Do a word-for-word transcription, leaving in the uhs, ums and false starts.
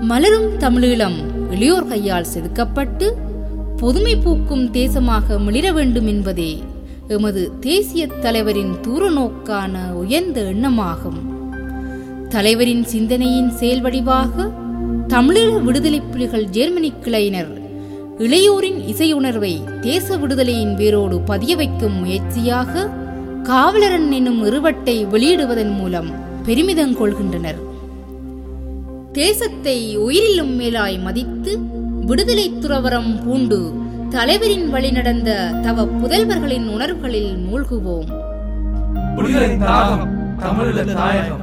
மலரும் தமிழீழம் இளையோர் கையால் செதுக்கப்பட்டு புதுமை பூக்கும் தேசமாக மிளிர வேண்டும் என்பதே எமது தேசிய தலைவரின் தூரநோக்கான உயர்ந்த எண்ணமாகும். தலைவரின் சிந்தனையின் செயல்வடிவாக தமிழீழ விடுதலை புலிகள் ஜெர்மனி கிளையினர் இளையோரின் இசையுணர்வை தேச விடுதலையின் வேரோடு பதிய வைக்கும் முயற்சியாக காவலரன் என்னும் இருவட்டை வெளியிடுவதன் மூலம் பெருமிதம் கொள்கின்றனர். தேசத்தை உயிரிலும் மேலாய் மதித்து விடுதலை துறவரம் பூண்டு தலைவரின் வழி நடந்த தவ புதல்வர்களின் உணர்வுகளில் மூழ்குவோம். புலிகளின் தாகம் தமிழீழ தாயகம்.